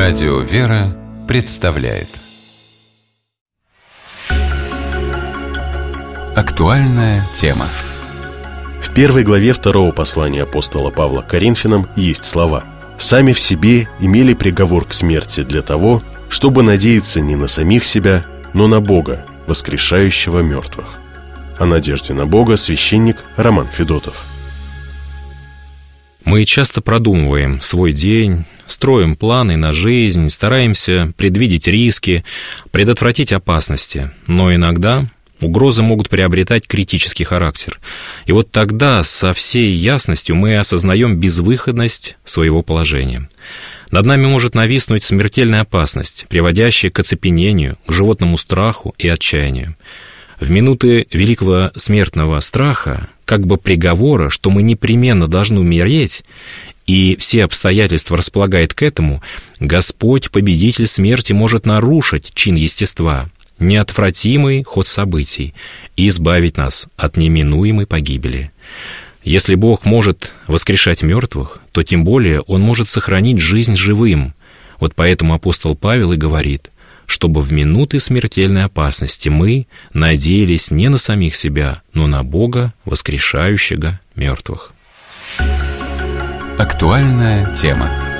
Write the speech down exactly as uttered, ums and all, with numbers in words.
Радио «Вера» представляет актуальная тема. В первой главе второго послания апостола Павла к Коринфянам есть слова: «Сами в себе имели приговор к смерти для того, чтобы надеяться не на самих себя, но на Бога, воскрешающего мертвых». О надежде на Бога священник Роман Федотов. Мы часто продумываем свой день, строим планы на жизнь, стараемся предвидеть риски, предотвратить опасности, но иногда угрозы могут приобретать критический характер. И вот тогда со всей ясностью мы осознаем безвыходность своего положения. Над нами может нависнуть смертельная опасность, приводящая к оцепенению, к животному страху и отчаянию. В минуты великого смертного страха, как бы приговора, что мы непременно должны умереть, и все обстоятельства располагают к этому, Господь, победитель смерти, может нарушить чин естества, неотвратимый ход событий, и избавить нас от неминуемой погибели. Если Бог может воскрешать мертвых, то тем более Он может сохранить жизнь живым. Вот поэтому апостол Павел и говорит, чтобы в минуты смертельной опасности мы надеялись не на самих себя, но на Бога, воскрешающего мертвых. Актуальная тема.